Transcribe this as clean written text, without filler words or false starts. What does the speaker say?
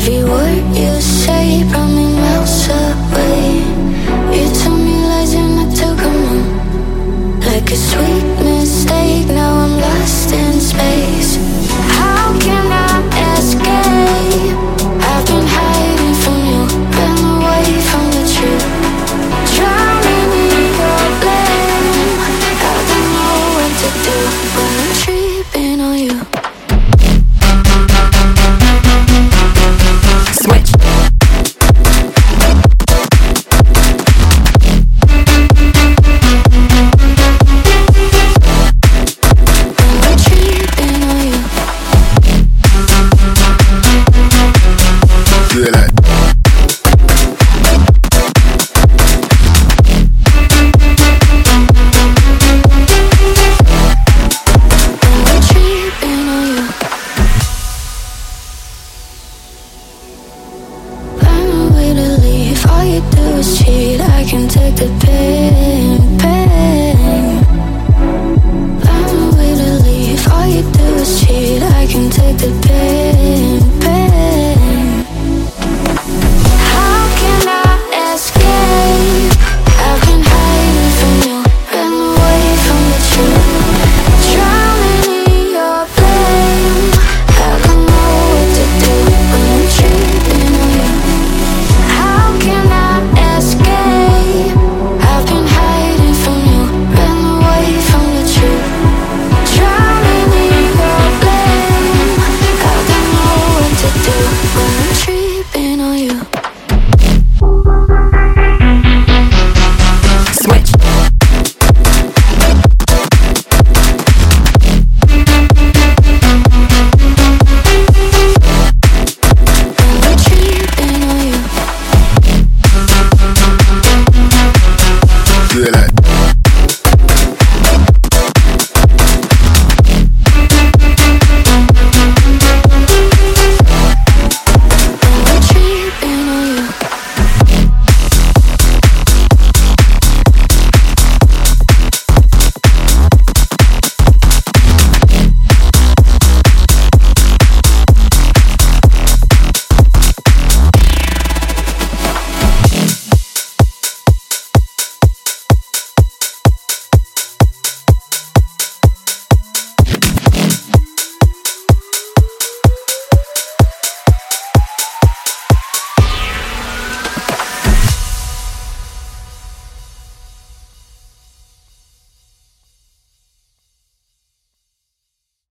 Every word you say brought me miles away. You told me lies and I took them all. Like a sweet mistake, now I'm lost in space. How can I escape? I've been hiding from you, ran away from the truth. Drowning in your blame, I don't know what to do when I'm tripping on you.